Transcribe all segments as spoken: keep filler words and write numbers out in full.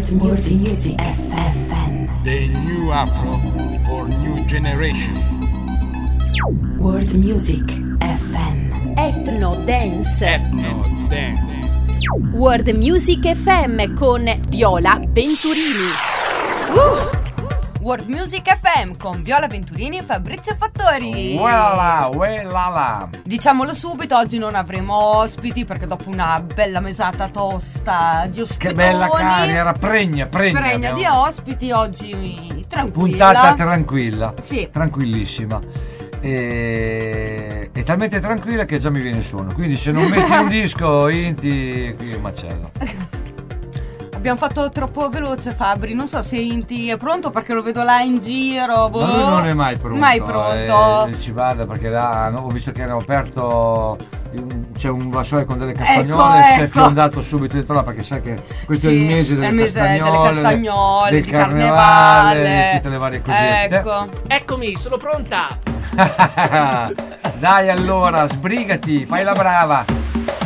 World Music Music F M. The new Afro for new generation. World Music F M. Ethno Dance. Ethno Dance. World Music F M con Viola Venturini. Uh! World Music F M con Viola Venturini e Fabrizio Fattori. Uella, uella. Diciamolo subito, oggi non avremo ospiti perché dopo una bella mesata tosta di ospitoni, che bella cariera, pregna, pregna. Pregna abbiamo... di ospiti, oggi tranquilla. Puntata tranquilla. Sì. Tranquillissima. E... è talmente tranquilla che già mi viene suono. Quindi se non metti un disco, Inti, qui è un macello. Abbiamo fatto troppo veloce, Fabri. Non so se Inti è pronto perché lo vedo là in giro. Boh. Ma lui non è mai pronto. Mai pronto. Eh, ci vada perché là no, ho visto che hanno aperto. C'è un vassoio con delle castagnole, ecco, si è ecco. fiondato subito dentro là perché sai che questo sì, è il mese delle è il mese castagnole, delle castagnole, del di carnevale, carnevale, di tutte le varie cosette. Ecco. Eccomi, sono pronta. Dai allora, sbrigati, fai la brava.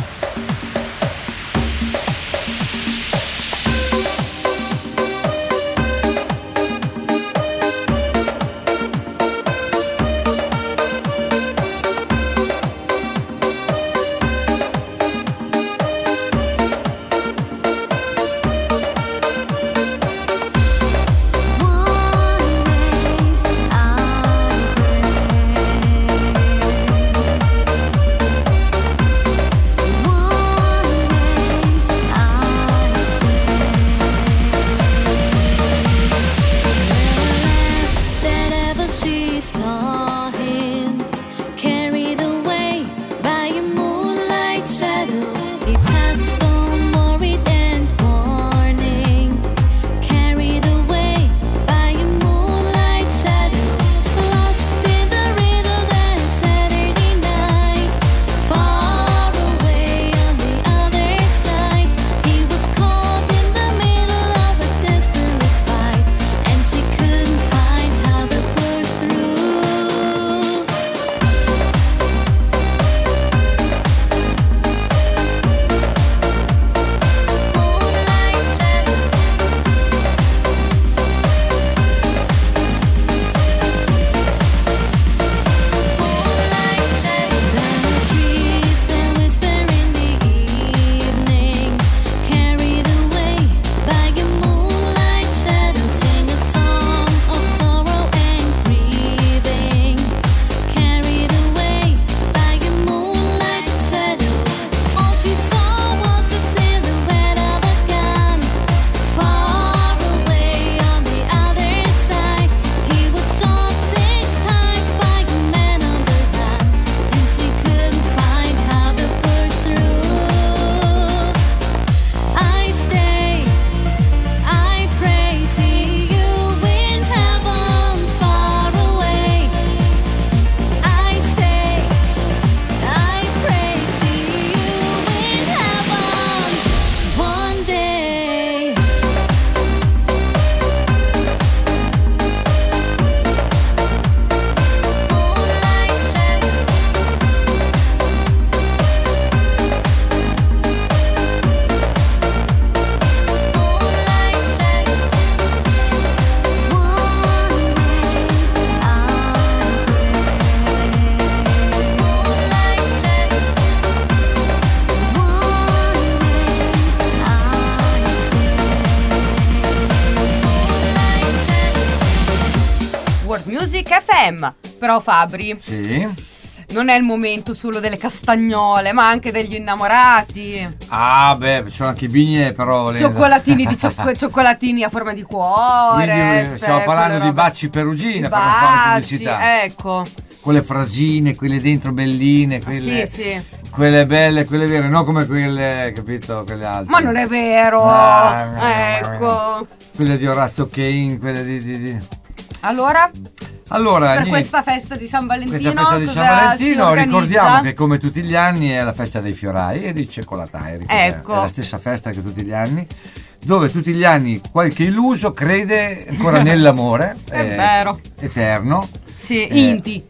Music F M. Però Fabri, Sì. non è il momento solo delle castagnole, ma anche degli innamorati. Ah beh, ci sono anche i bignè però volendo. Cioccolatini di ciocco- cioccolatini a forma di cuore. Quindi, stiamo cioè, parlando quelle di robe- baci perugina i per non fare baci, pubblicità. ecco. Quelle frasine, quelle dentro belline, quelle, Sì, sì. quelle belle, quelle vere, non come quelle, capito, quelle altre. Ma non è vero. Ah, Ecco. Quelle di Orazio Kane, quelle di, di, di. Allora, Allora, per niente, questa festa di San Valentino, questa festa di San cosa Valentino si organizza? ricordiamo che come tutti gli anni è la festa dei fiorai e dei cioccolatari. Ecco. È la stessa festa che tutti gli anni, dove tutti gli anni qualche illuso crede ancora nell'amore È vero. eterno. Sì, Eh, Inti.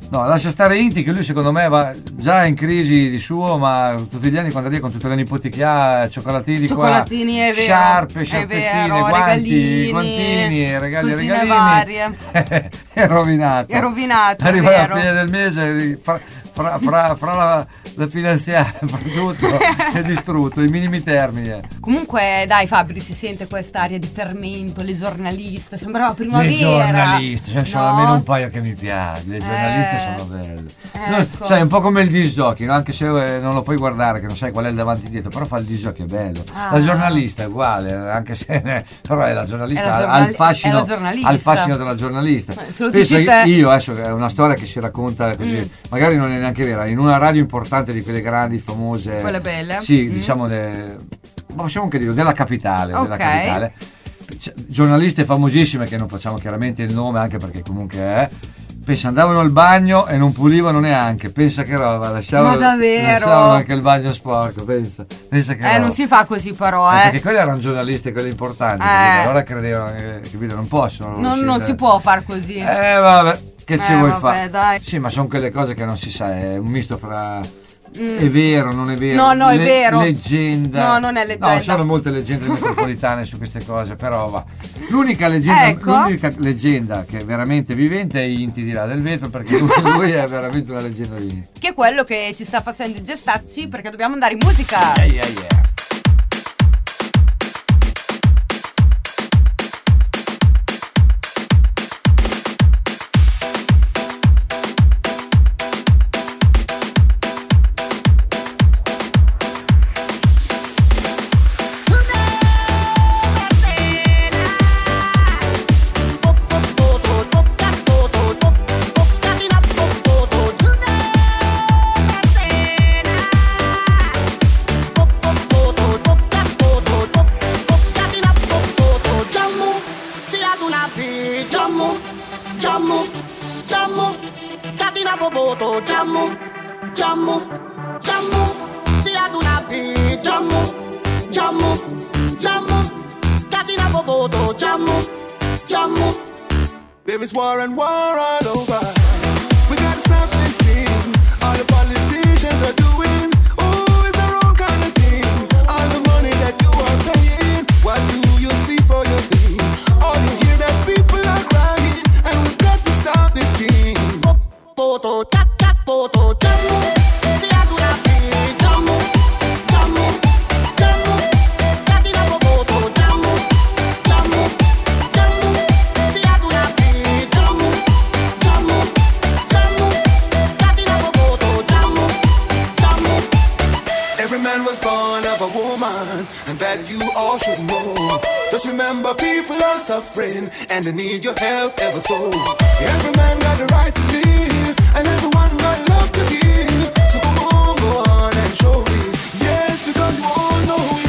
No, lascia stare Inti, che lui secondo me va già in crisi di suo, ma tutti gli anni quando arriva con tutte le nipoti che ha, cioccolatini di Cioccolatini, qua, è vero, sciarpe, è sciarpettine, vero, guanti, regalini, guantini, regali, cosine regalini. varie. È rovinato. È rovinato, è Arriva vero. la fine del mese, fra, fra, fra, fra la, la finanziaria, fra tutto, è distrutto, in minimi termini. eh. Comunque dai Fabri, si sente quest'aria di fermento, le giornaliste, sembrava Le primavera. giornaliste, cioè, sono No? almeno un paio che mi piace, le giornaliste Eh, sono belle. ecco. No, sai, è un po' come il disc jockey, no? Anche se eh, non lo puoi guardare, che non sai qual è il davanti e dietro, però fa il disc jockey, è bello. Ah. La giornalista è uguale, anche se però è la giornalista, È la ha- giornali- ha il fascino, è la giornalista. ha il fascino della giornalista. Eh, se lo Pensa dici che te- io adesso è una storia che si racconta così, Mm. magari non è neanche vera, in una radio importante di quelle grandi, famose, Quelle belle. sì, Mm. diciamo, de- ma possiamo anche dire della capitale, della Ok. capitale. C- giornaliste famosissime che non facciamo chiaramente il nome anche perché comunque è, pensa andavano al bagno e non pulivano neanche, pensa che roba, lasciavano, Ma davvero? lasciavano anche il bagno sporco, pensa, pensa che Eh, roba. non si fa così però, Eh, eh. perché quelli erano giornalisti, quelli importanti, Eh. capito? Allora credevano che, capito, non possono Non, non uscire. si può far così. Eh vabbè, che ci Eh, vuoi vabbè, fare? dai. Sì, ma sono quelle cose che non si sa, è un misto fra Mm. è vero, non è vero. No, no, è vero. Leggenda. No, non è leggenda. No, ci sono molte leggende metropolitane su queste cose, però va. L'unica leggenda, Ecco. l'unica leggenda che è veramente vivente è Inti di là del vetro, perché lui, lui è veramente una leggenda vivente. Che è quello che ci sta facendo i gestacci, perché dobbiamo andare in musica. Yeah, yeah, yeah. Boboto, jammu, jammu, jammu, si ad una pi, jammu, jammu, jammu, Katina Boboto, jammu, jammu. There is war and war all over. We gotta stop this thing. All the politicians are doing. Oh, it's their own kind of thing. All the money that you are paying. What do you see for your thing? All you hear that people are crying, and we've got to stop this thing. Poto, tak tak poto, jammu, si ad una pi, jammu, jammu, jammu, Katina Boboto, jammu, jammu, jammu, si ad una pi, jammu, jammu, jammu, Katina Boboto, jammu, jammu. Every man was born of a woman, and that you all should know. Just remember, people are suffering, and they need your help ever so. Every man got the right to live, and everyone got love to give. So come on, go on and show it. Yes, because you all know it.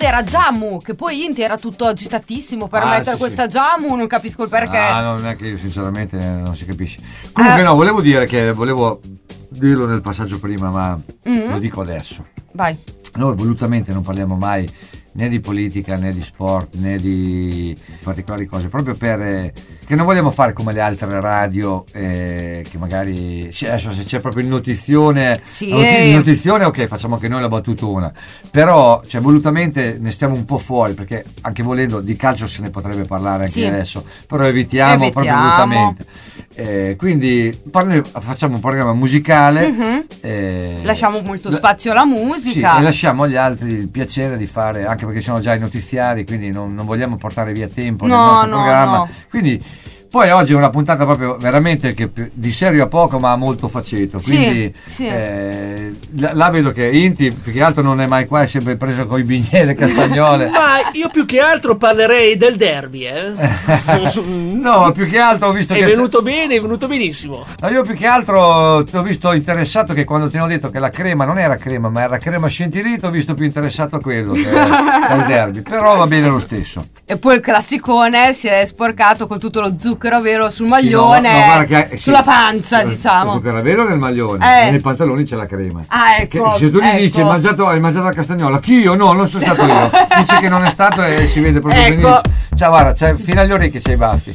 era Jammu, che poi Inti era tutto agitatissimo per Ah, mettere sì, questa sì. Jammu, non capisco il perché. Ah, no, non è che io sinceramente non si capisce. Comunque Eh. no, volevo dire che volevo dirlo nel passaggio prima, ma Mm. lo dico adesso. Vai. Noi volutamente non parliamo mai né di politica né di sport né di particolari cose, proprio per eh, che non vogliamo fare come le altre radio eh, che magari sì, adesso se c'è proprio il notizione Sì. la noti- il notizione, ok, facciamo anche noi la battutona, però cioè, volutamente ne stiamo un po' fuori, perché anche volendo di calcio se ne potrebbe parlare anche Sì. adesso, però evitiamo, Evitiamo. proprio volutamente. Eh, quindi parli- facciamo un programma musicale, Mhm. eh, Lasciamo molto la- spazio alla sì, musica. e lasciamo agli altri il piacere di fare, anche perché sono già i notiziari, quindi non, non vogliamo portare via tempo nel No, nostro no, programma. no. Quindi poi oggi è una puntata proprio veramente che di serio a poco ma a molto faceto, Sì, quindi sì. eh, là, là vedo che Inti più che altro non è mai qua, è sempre preso con i bignè, le castagnole. Ma io più che altro parlerei del derby, eh. No, più che altro ho visto È che venuto bene, è venuto benissimo. No, io più che altro ti ho visto interessato che quando ti hanno detto che la crema non era crema ma era crema scintillita, ti ho visto più interessato a quello che al derby, però va bene lo stesso. E poi il classicone si è sporcato con tutto lo zucchero vero sul Sì, maglione, no, no, guarda che- sì. sulla pancia, diciamo. Il zucchero vero nel maglione Eh. e nei pantaloni c'è la crema. Ah, ecco, Che se tu gli ecco. dici hai mangiato, hai mangiato la castagnola, chi io? No, non sono stato io. Dice che non è stato e si vede proprio Ecco. benissimo. Cioè guarda, c'è, fino agli orecchi c'hai i baffi.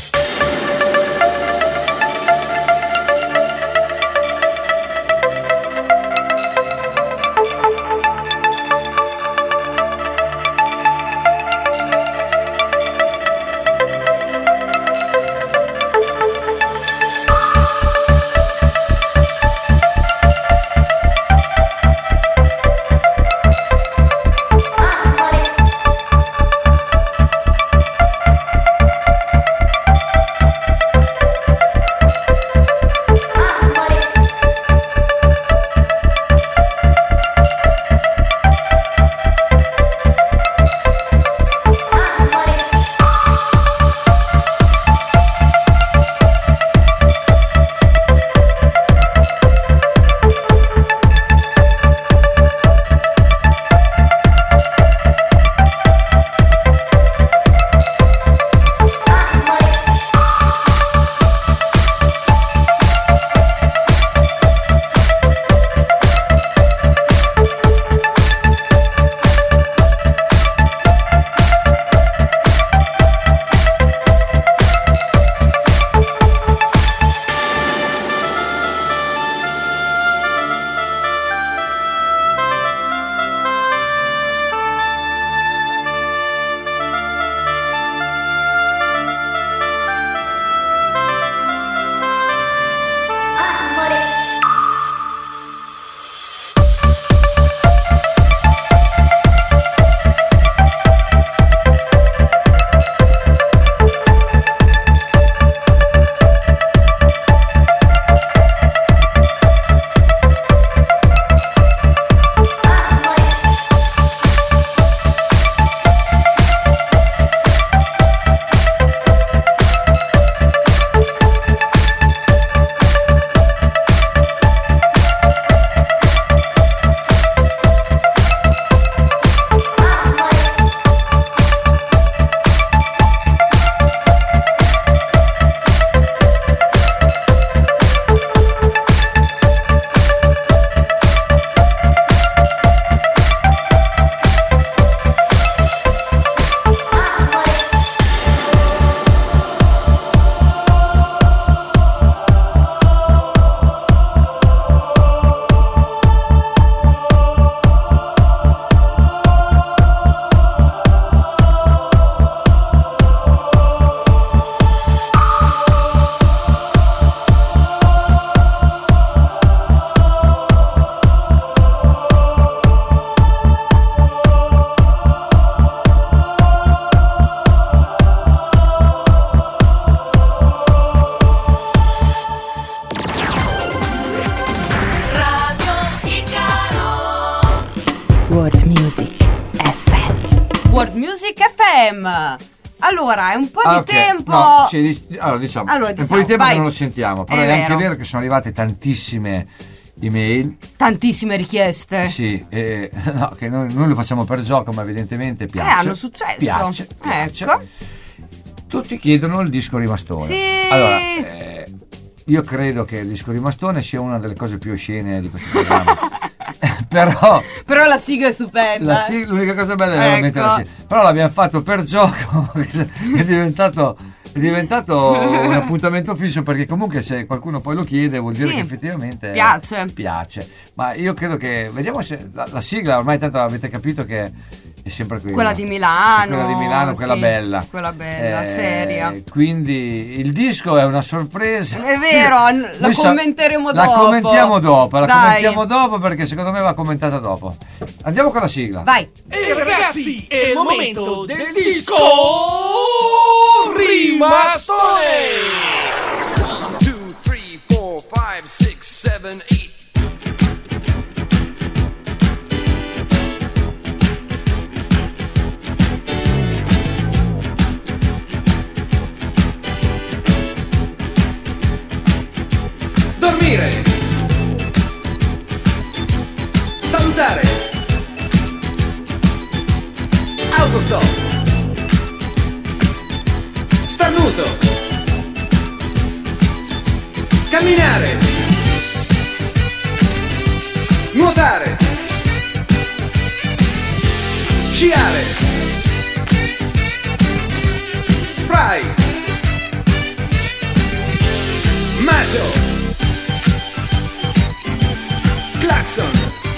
World Music F M. World Music F M. Allora, è un po' Ah, di ok. tempo. No, sì, dic- allora, diciamo, Allora, è un po' diciamo, di tempo vai. che non lo sentiamo, però È è, anche vero. vero che sono arrivate tantissime email. Tantissime richieste. Sì, eh, no, che noi, noi lo facciamo per gioco, ma evidentemente piace. Eh, hanno successo. Piace, piace. Ecco. Tutti chiedono il disco rimastone. Sì. Allora, eh, io credo che il disco rimastone sia una delle cose più oscene di questo programma. Però, Però la sigla è stupenda. la sig- l'unica cosa bella è Ecco. veramente la sigla. Però l'abbiamo fatto per gioco, è diventato, è diventato un appuntamento fisso, perché comunque se qualcuno poi lo chiede vuol dire Sì. che effettivamente Piace. piace. Ma io credo che, vediamo se la, la sigla, ormai tanto avete capito che è sempre quella. Quella di Milano. Quella di Milano, quella sì, bella. Quella bella, Eh, seria. Quindi il disco è una sorpresa. È vero, la Noi sa- commenteremo La dopo. commentiamo dopo, la Dai. commentiamo dopo perché secondo me va commentata dopo. Andiamo con la sigla. Vai. E ragazzi, è il momento del disco rimastone. One, two, three, four, five, six, seven, eight. Dormire. Salutare. Autostop. Starnuto. Camminare. Nuotare. Sciare. Spray. Macio. Claxon.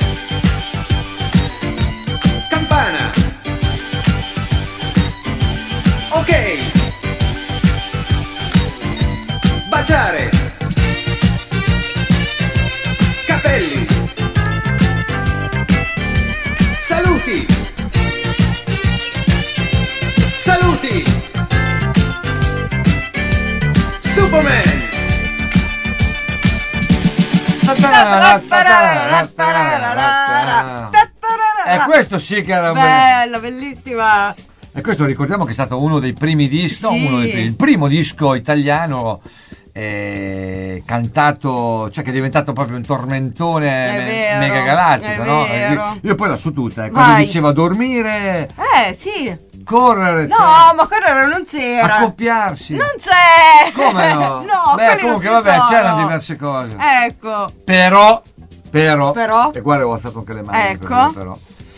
Campana. Ok. Baciare. Capelli. Saluti. Saluti. Superman. E questo sì che era un bel- Bella, bellissima. E questo ricordiamo che è stato uno dei primi dischi, Sì. no, uno dei primi, il primo disco italiano eh, cantato, cioè che è diventato proprio un tormentone È me- vero, mega galattico, è no? vero. Io poi la so tutta, eh, quando Vai. diceva dormire, Eh, sì. correre, No, cioè, ma quello non c'era. accoppiarsi. Non c'è. Come no? No, Beh, quelli comunque non ci vabbè, sono. c'erano diverse cose. Ecco. Però, però, Però? e guarda, ho alzato anche le mani. Ecco. per dire Però,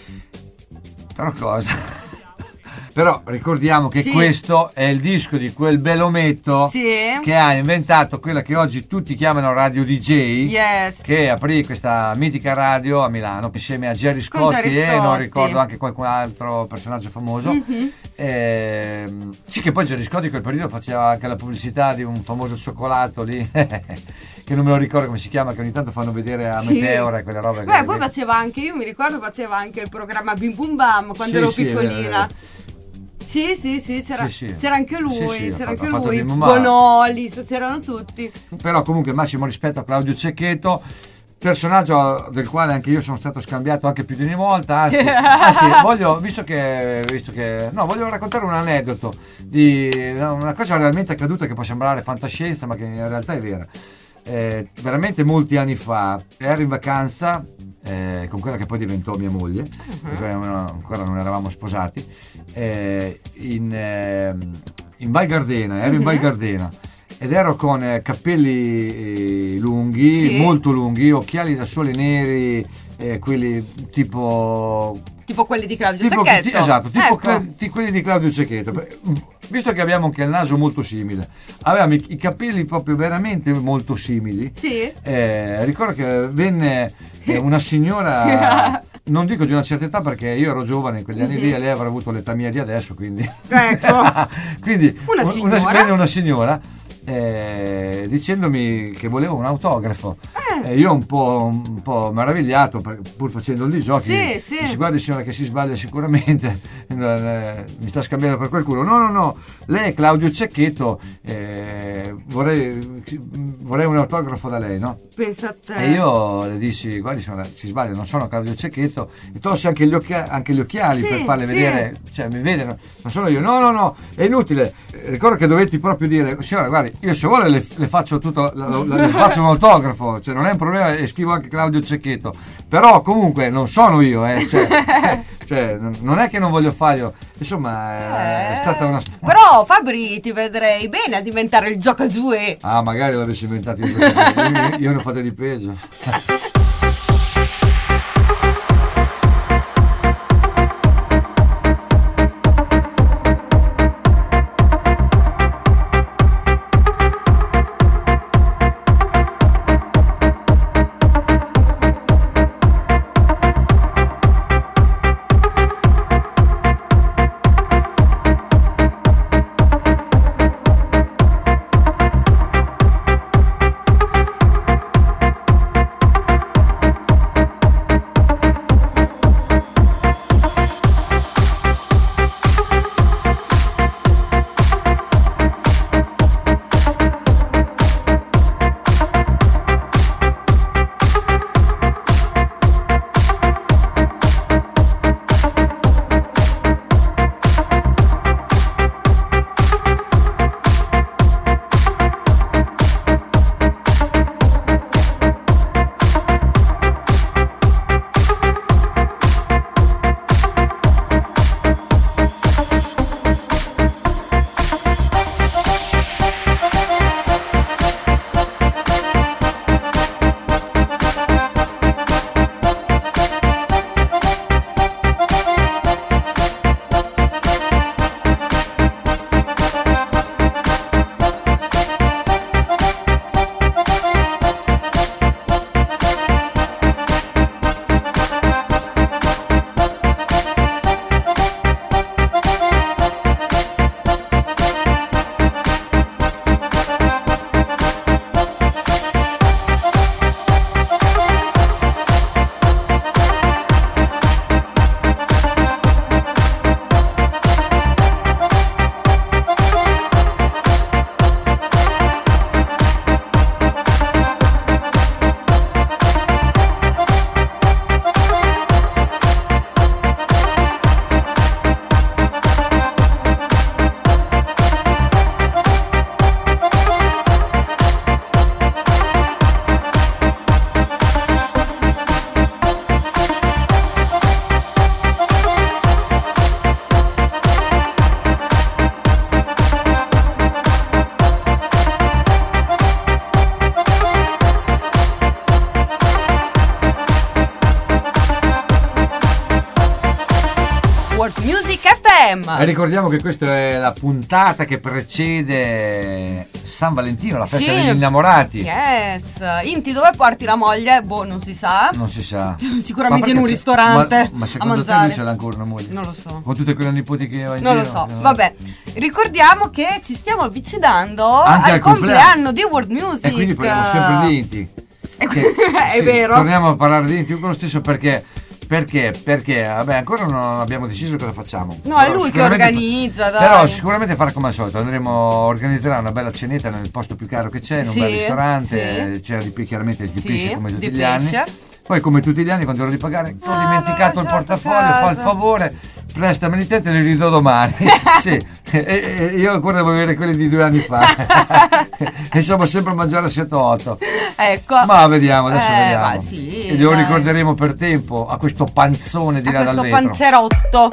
però cosa? Però ricordiamo che Sì. questo è il disco di quel belometto Sì. che ha inventato quella che oggi tutti chiamano radio D J, Yes. che aprì questa mitica radio a Milano insieme a Gerry Con Scotti Gerry e non Scotti. ricordo anche qualcun altro personaggio famoso. Mhm. Ehm, sì, che poi Gerry Scotti in quel periodo faceva anche la pubblicità di un famoso cioccolato lì che non me lo ricordo come si chiama, che ogni tanto fanno vedere a Sì. Meteora e quelle robe. Beh, che- poi faceva anche, io mi ricordo, faceva anche il programma Bim Bum Bam quando Sì, ero sì, è vero, piccolina. è vero. Sì, sì, sì, c'era, Sì, sì. c'era anche lui, Sì, sì, ha c'era fatto- anche ha fatto lui, Bim Bum Bam. Bonoli, so- c'erano tutti. Però comunque massimo rispetto a Claudio Cecchetto, personaggio del quale anche io sono stato scambiato anche più di una volta. Anzi, anzi, voglio, visto che, visto che no, voglio raccontare un aneddoto di una cosa realmente accaduta che può sembrare fantascienza, ma che in realtà è vera. Eh, veramente molti anni fa ero in vacanza eh, con quella che poi diventò mia moglie, perché no, ancora non eravamo sposati, eh, in, eh, in Val Gardena, ero in Val Gardena ed ero con eh, capelli eh, lunghi, Sì. molto lunghi, occhiali da sole neri, eh, quelli tipo Tipo quelli di Claudio tipo, Cecchetto. ti- esatto, tipo Ecco. Cla- ti- quelli di Claudio Cecchetto. Beh, visto che abbiamo anche il naso molto simile, avevamo i, i capelli proprio veramente molto simili. Sì. Eh, ricordo che venne eh, una signora, non dico di una certa età perché io ero giovane in quegli anni lì e lei avrà avuto l'età mia di adesso, quindi Ecco. quindi Una un- signora. venne una signora eh, dicendomi che voleva un autografo. E io un po', un po' meravigliato, per- pur facendo gli giochi, Sì, sì. dici, guardi signora che si sbaglia sicuramente, non, eh, mi sta scambiando per qualcuno. No, no, no, lei è Claudio Cecchetto, eh, eh, vorrei, vorrei un autografo da lei, no? Pensa a te. E io le dissi, guardi, sono, si sbaglia, non sono Claudio Cecchetto, e tolsi anche gli, occhia, anche gli occhiali sì, per farle sì. vedere, cioè mi vedono, non sono io, no no no, è inutile. Ricordo che dovetti proprio dire, signora guardi, io se vuole le, le faccio tutto, le, le faccio un autografo, cioè non è un problema, e scrivo anche Claudio Cecchetto, però comunque non sono io, eh, cioè, eh, cioè non è che non voglio farlo, insomma è, è stata una... Però Fabri ti vedrei bene a diventare il giocadue. Ah, magari l'avessi inventato io, io, io ne ho fatto di peggio. E ricordiamo che questa è la puntata che precede San Valentino, la festa sì. degli innamorati. Yes. Inti, dove porti la moglie? Boh, non si sa. Non si sa. Sicuramente in un ristorante. Ma, ma a secondo te mangiare. lui ce l'ha ancora una moglie? Non lo so. Con tutte quelle nipoti che va in Non giro? lo so. No. Vabbè. Ricordiamo che ci stiamo avvicinando Anche al, al compleanno. compleanno di World Music. E quindi parliamo sempre di Inti. Che, è sì, vero. Torniamo a parlare di Inti con lo stesso perché. Perché? Perché vabbè, ancora non abbiamo deciso cosa facciamo. No, è lui che organizza, dai. Però sicuramente farà come al solito. Andremo organizzerà una bella cenetta nel posto più caro che c'è, in un sì, bel ristorante. sì. C'era di più, chiaramente di Sì, pesce come tutti di gli pesce. anni. Poi come tutti gli anni quando ero di pagare ho Ah, dimenticato il lasciato portafoglio, a fa il casa. favore, prestameli i te li ridò domani. Sì. E, e io ancora devo avere quelli di due anni fa. E siamo sempre a mangiare a sette otto. Ecco. Ma vediamo, adesso Eh, vediamo. ma sì, e glielo dai. ricorderemo per tempo a questo panzone di A là dal questo vetro. panzerotto.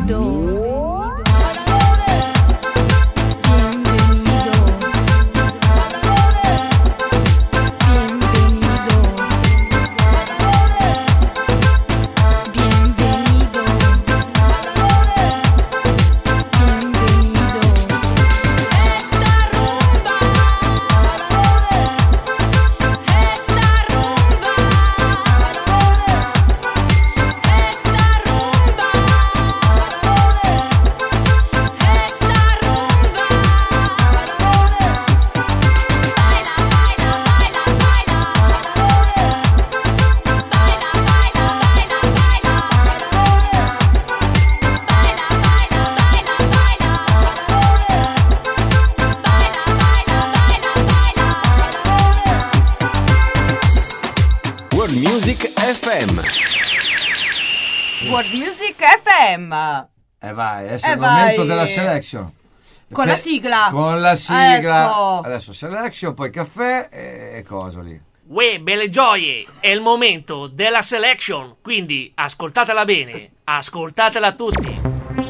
World Music F M. E vai, adesso eh è il vai. momento della selection. Con la sigla. Con la sigla. Ecco. Adesso selection, poi caffè e, e coso lì. Uè, belle gioie, è il momento della selection, quindi ascoltatela bene, ascoltatela tutti.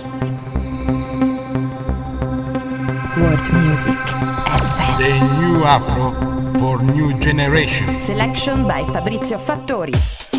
World Music F M. The new Afro for new generation. Selection by Fabrizio Fattori.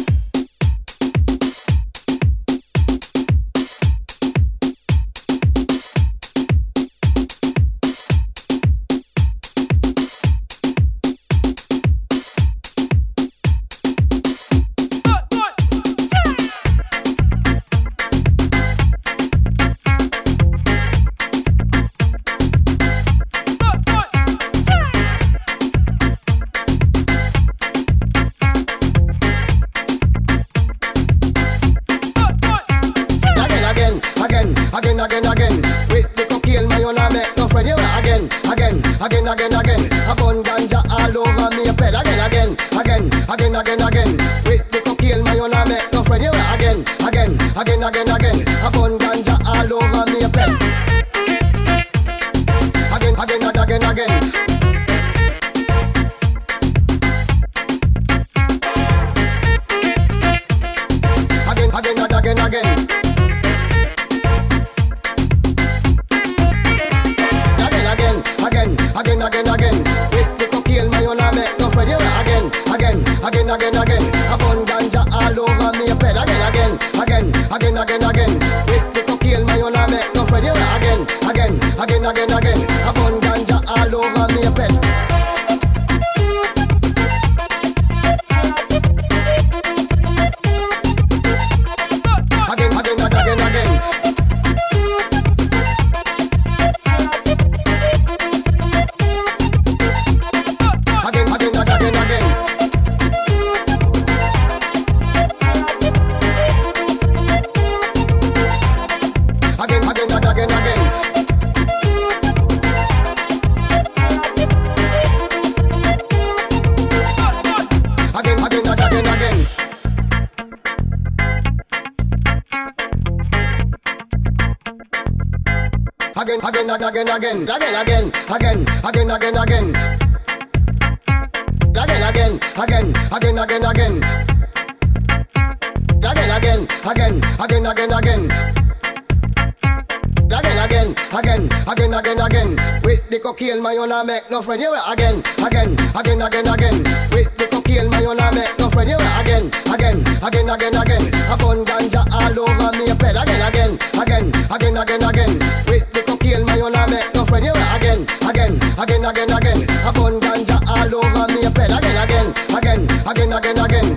Make no friend, you again, again, again, again, again. With the cocaine, man, you not make no friend, you again, again, again, again, again. Upon ganja all over me, bed again, again, again, again, again, again. With the cocaine, man, you not make no friend, you again, again, again, again, again. Upon ganja all over me, bed again, again, again, again, again, again.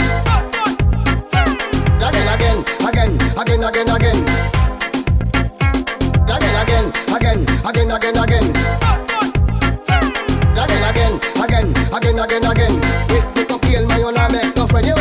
Again, again, again, again, again, again. Again, again, again, again, again, again. Again, again, again. With the cocaine, man, you not make no friend, you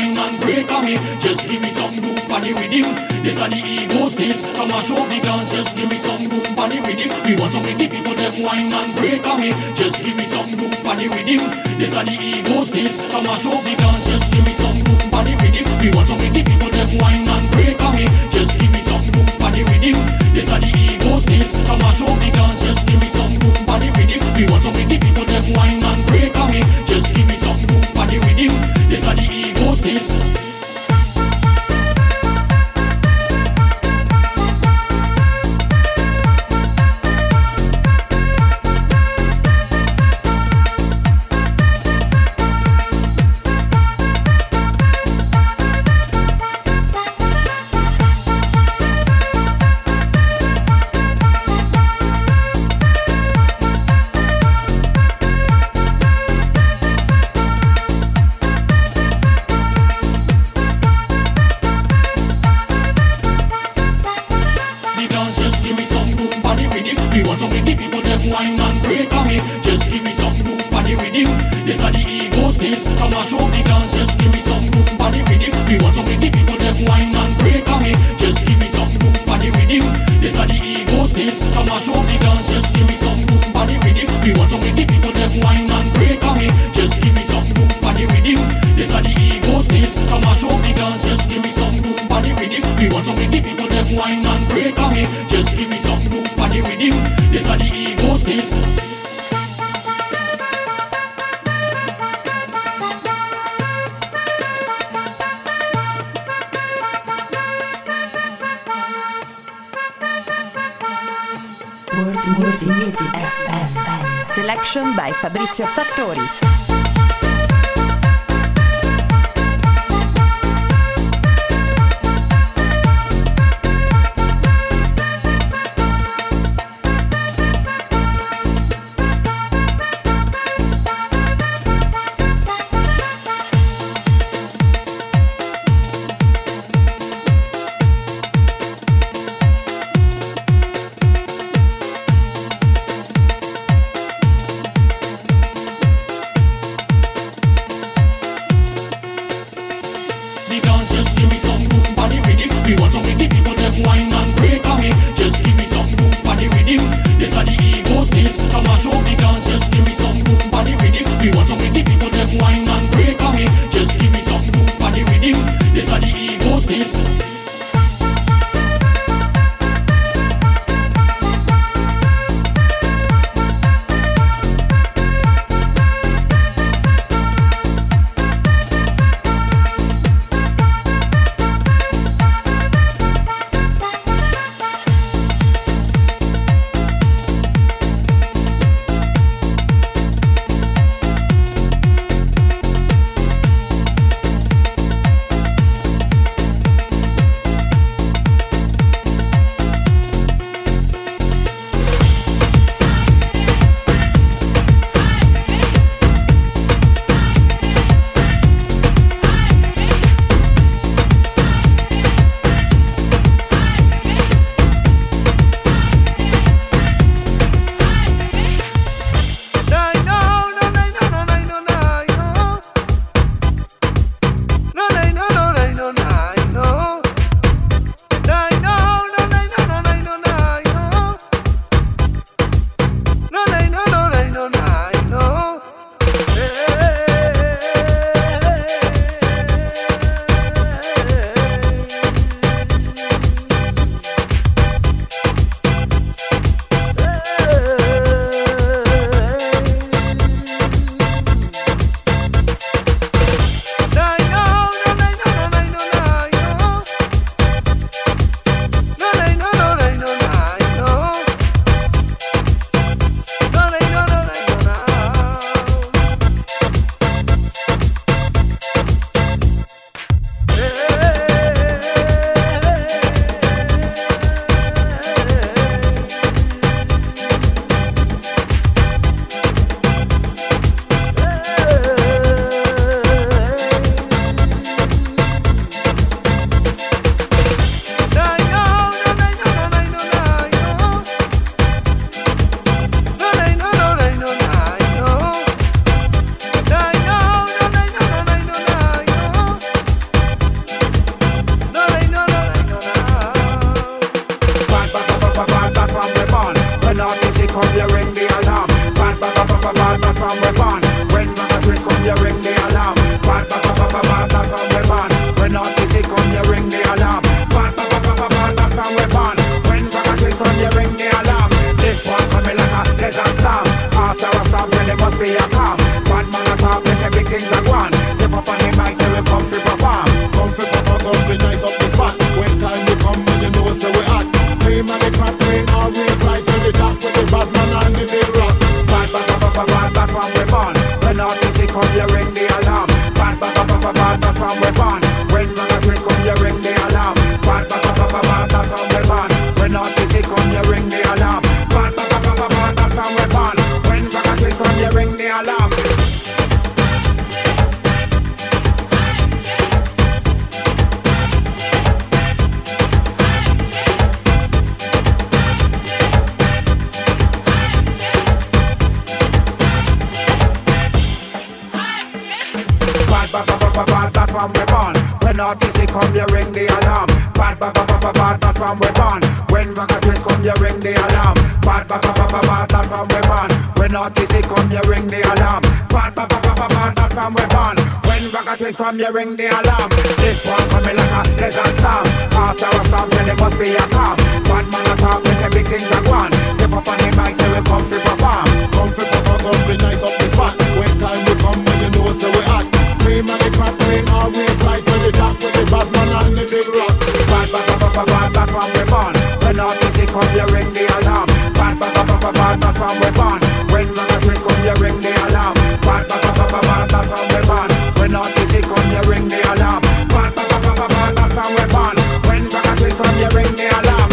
wine and break on me. Just give me some room for the rhythm. This are the ego states. Come and show the dance. Just give me some room for the rhythm. We want to make the people them wine and break on me. Just give me some room for the rhythm. This are the ego states. Come and show the dance. Just give me some room for the rhythm. We want to make the people them wine and break on me. Just give me some room for the rhythm. This are the ego states. Come and show the dance. Just give me some room for the rhythm. We want to make the people them wine and break on me. Just give me some room for the rhythm. This are the ego states. Selection by Fabrizio Fattori. be a calm. Bad man a talk, they say big things are gone. Step up on the mic, say we come to perform. Come to perform, come be nice up the spot. When time we come, you know say we hot. Cream and the crap, cream always rise to the top with the bad man and the big rock. Bad, bad, bad, bad, bad, bad from we born. When artists come, you ring the alarm. Bad, bad, bad, bad, bad, bad from we born. When rock twist come, you ring the alarm. Bad, bad, bad, bad, bad, bad from we born. When artists come, you ring the alarm. Bad, bad, bad, bad, bad, bad from we born. When rock twist come, you ring the alarm. Bad, bad, from we born. When artists come, you ring the alarm. Bad, bad, bad, bad, bad, bad from we born. When rock twist come, you ring the alarm. Bad, bad, bad, bad, bad, bad from we born. When artists come, you ring the alarm. Bad, bad, bad, bad, bad, bad from we born. When rock twist come, you ring the alarm. This one coming like a desert storm. After a storm, say there must be a calm. Bad man a talk, they say big things are gone. Step up on the mic, say we come to perform. Come to perform, come be nice up the spot. When time we come, when you know, say we hot. Cream and the crap, cream always rise to the top with the bad man and the big rock. Bad, bad, bad, bad, bad, bad from we born. When artists come, you ring the alarm. Bad, bad, bad, bad, bad, bad from we born. When rock twist come, you ring the alarm. Bad, bad, bad, bad, bad, bad from we born. When artists come, you ring the alarm. Bad, bad, bad, bad, bad, bad from we born. When rock twist come, you ring the alarm.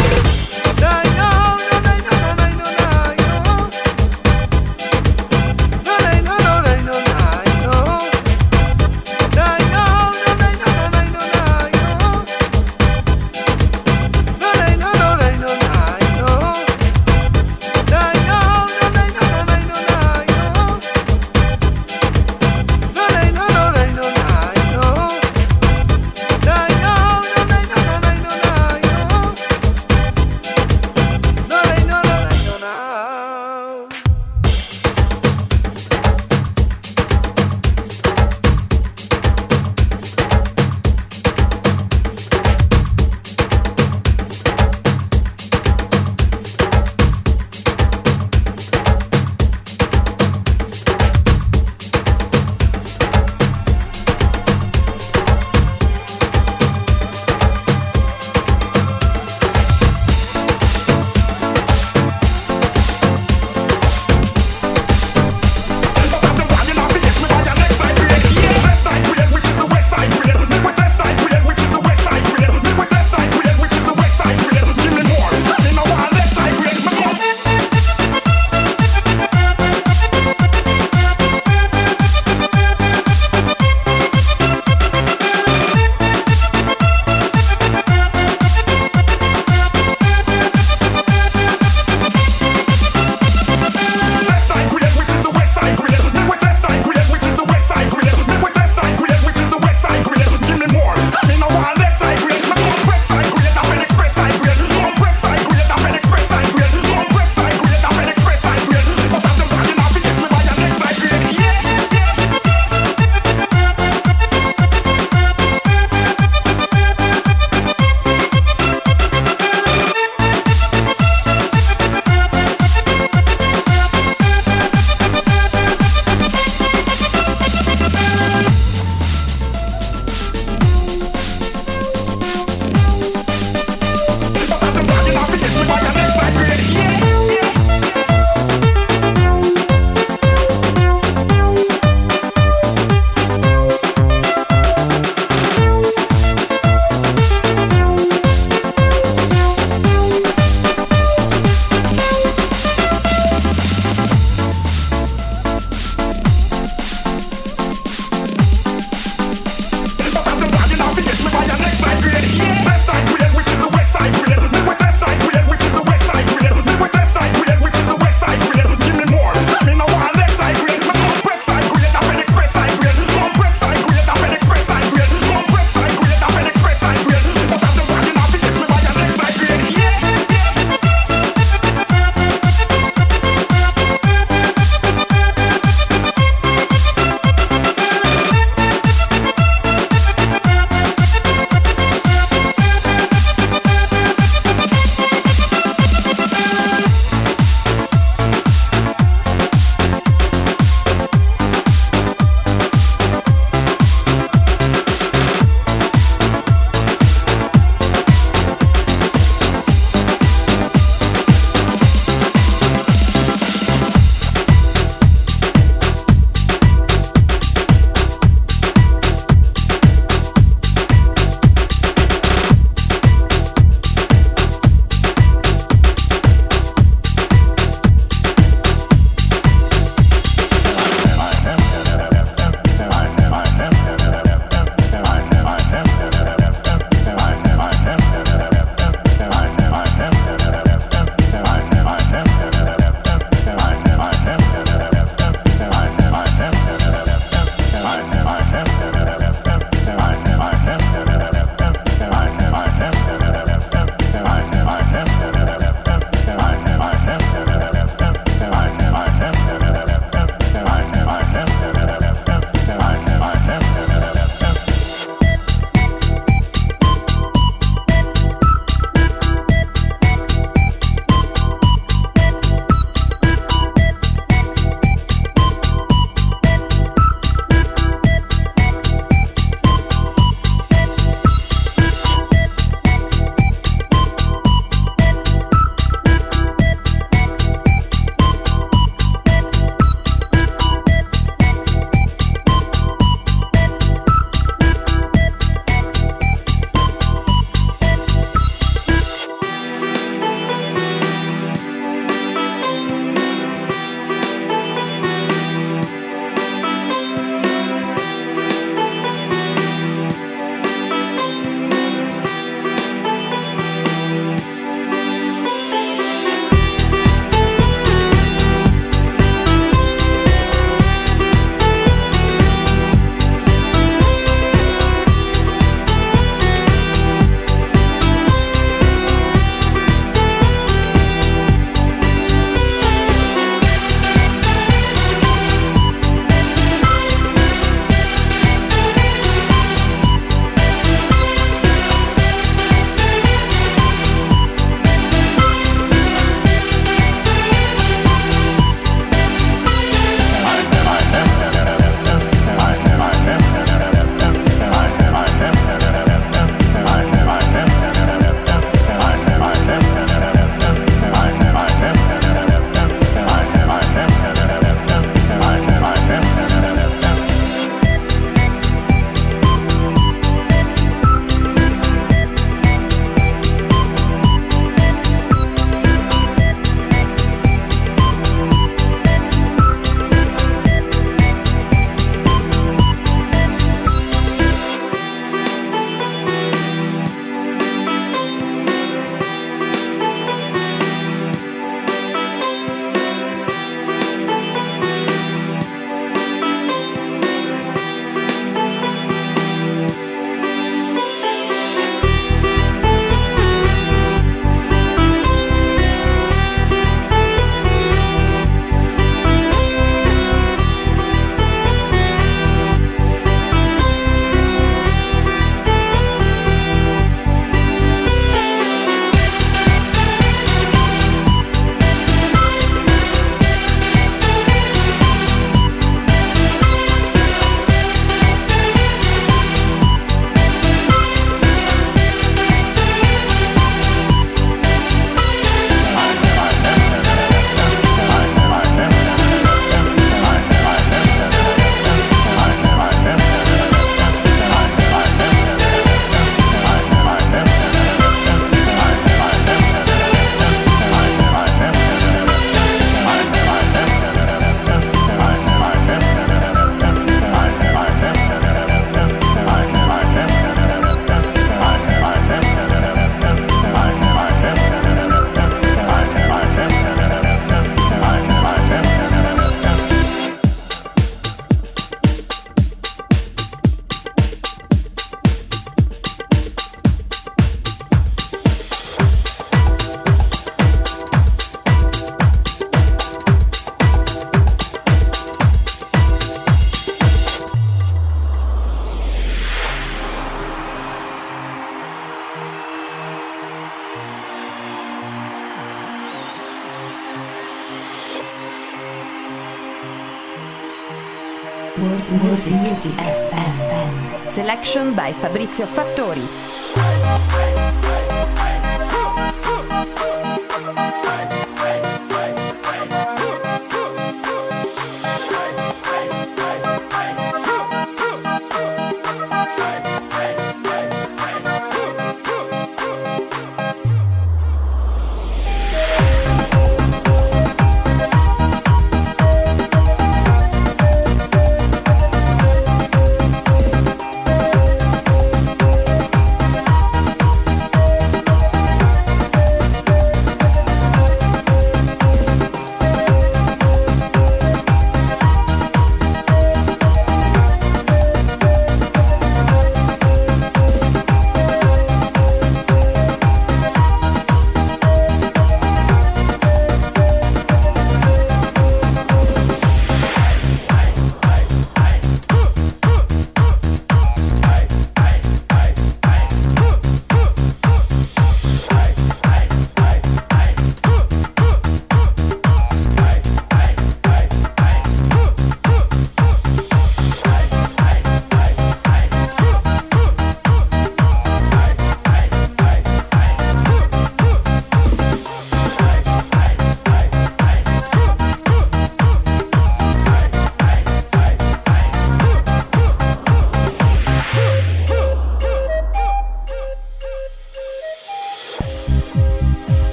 World Music, Music F M. Selection by Fabrizio Fattori.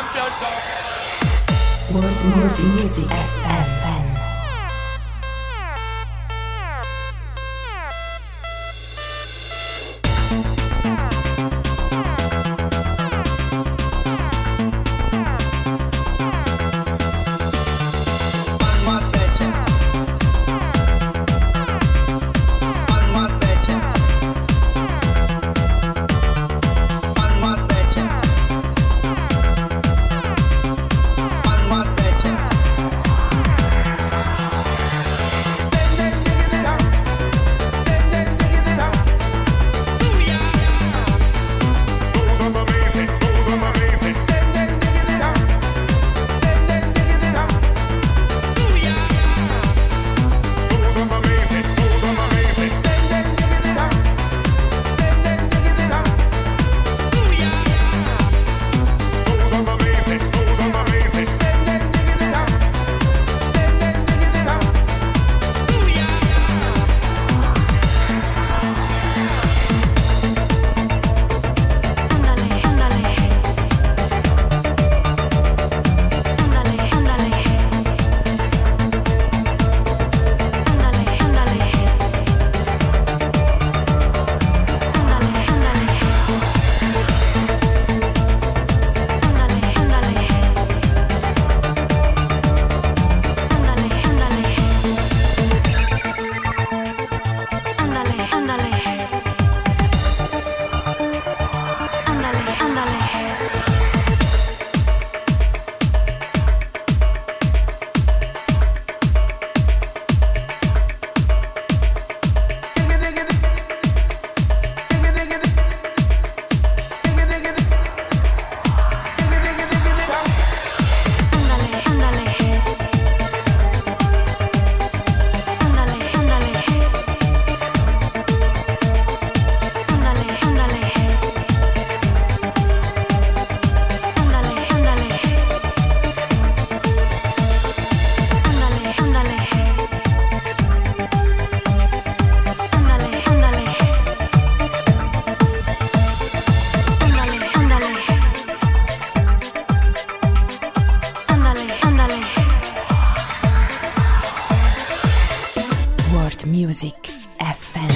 World Music Music F M. Music F M.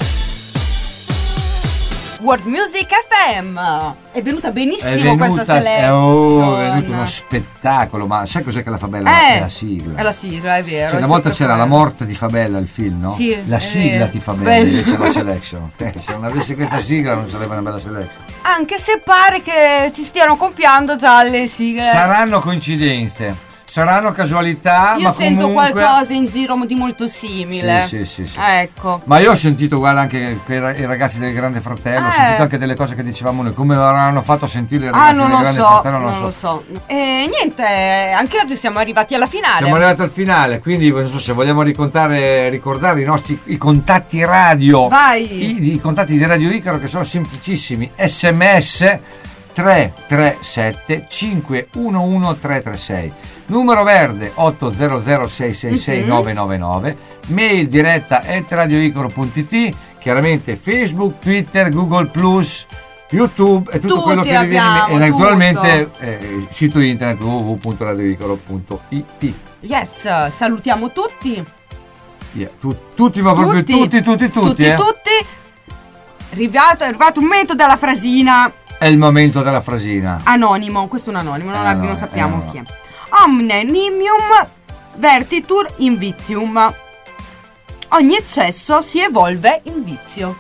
World Music F M. È venuta benissimo è venuta, questa selezione. È, oh, è venuto uno spettacolo, ma sai cos'è che la fa bella? Eh, è la sigla. È la sigla, è vero. Cioè, è una volta c'era quello. La morte ti fa bella il film, no? Sì, la è sigla vero. ti fa bella, Bello. invece la selection. Eh, se non avessi questa sigla non sarebbe una bella selection. Anche se pare che si stiano compiando già le sigle. Saranno coincidenze. Saranno casualità, Io ma sento comunque... qualcosa in giro di molto simile. Sì, sì, sì, sì. Ecco. Ma io ho sentito, guarda, anche i ragazzi del Grande Fratello, Eh. ho sentito anche delle cose che dicevamo noi, come avranno fatto a sentire i Ah, ragazzi non del lo Grande so, Fratello, non, non so. lo so. E niente, anche oggi siamo arrivati alla finale. Siamo arrivati al finale, quindi non so se vogliamo ricontare, ricordare i nostri i contatti radio. Vai. I, i contatti di Radio Icaro, che sono semplicissimi. sms tre tre sette cinque uno uno tre tre sei, numero verde otto zero zero sei sei sei nove nove nove, mail diretta at radioicaro punto it, chiaramente Facebook, Twitter, Google Plus, YouTube e tutto Tutti quello che vi viene abbiamo, e naturalmente tutto. eh, il sito internet w w w punto radioicaro punto it. Yes, salutiamo tutti. Yeah, tu- tutti, ma proprio Tutti. tutti, tutti, tutti, Tutti, eh. tutti. Arrivato, è arrivato un momento della frasina. È il momento della frasina. Anonimo, questo è un anonimo, non, Eh, abbi- no, non sappiamo eh, chi è. Omne nimium vertitur in vitium. Ogni eccesso si evolve in vizio.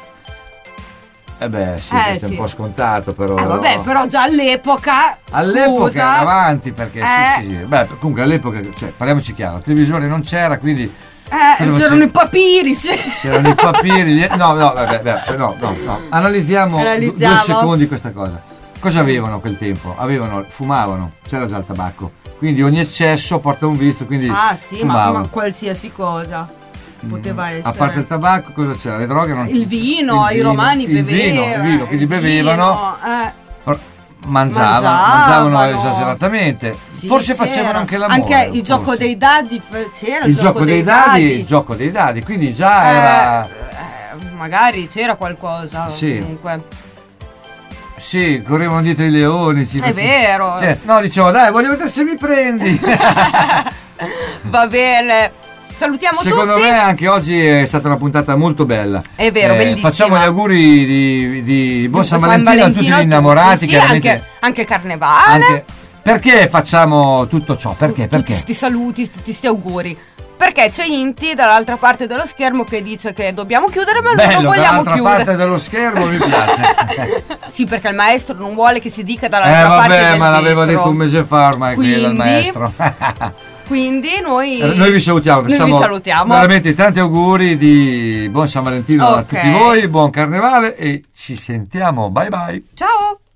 Eh beh, sì, Eh, questo è sì. un po' scontato, però. Eh vabbè, però già all'epoca. All'epoca scusa, avanti, perché Eh. sì, sì, sì. Beh, comunque all'epoca, cioè, parliamoci chiaro, il televisore non c'era, quindi eh, cosa c'erano facevi? i papiri. Sì. C'erano i papiri, gli- no, no, vabbè, vabbè, no, no, no. Analizziamo du- due Analizziamo. secondi questa cosa. Cosa avevano a quel tempo? Avevano, fumavano, c'era già il tabacco, quindi ogni eccesso porta un vizio, quindi Ah sì, ma, fumavano. ma qualsiasi cosa poteva essere. A parte il tabacco, cosa c'era? Le droghe non Il vino, il i vino, romani il bevevano. vino, il vino, quindi il bevevano, vino, eh. però mangiavano, Mangiavano. mangiavano esageratamente. Sì, Forse c'era. facevano anche l'amore. Anche il gioco forse. dei dadi f- c'era il gioco dei dadi, il gioco dei dadi, quindi già Eh, era eh, magari c'era qualcosa Sì. comunque. Sì, correvano dietro i leoni. Ci È vero. Cioè, no, dicevo, dai, voglio vedere se mi prendi. Va bene. Salutiamo Secondo tutti. me anche oggi è stata una puntata molto bella. È vero, Eh, bellissima. Facciamo gli auguri di, di buon San, San Valentino a tutti Valentino gli innamorati. sì, chiaramente anche, anche Carnevale. anche- Perché facciamo tutto ciò? Perché? Tutti Perché? sti saluti, tutti sti auguri. Perché c'è Inti dall'altra parte dello schermo che dice che dobbiamo chiudere, ma noi Bello, non vogliamo dall'altra chiudere. parte dello schermo mi piace. Sì, perché il maestro non vuole che si dica Eh dall'altra parte vabbè, del ma l'avevo vetro. detto un mese fa ormai qui dal Quindi- maestro. Quindi noi Eh, Noi vi salutiamo, Noi vi facciamo salutiamo. veramente tanti auguri di buon San Valentino a Ok. tutti voi, buon carnevale e ci sentiamo, bye bye. Ciao.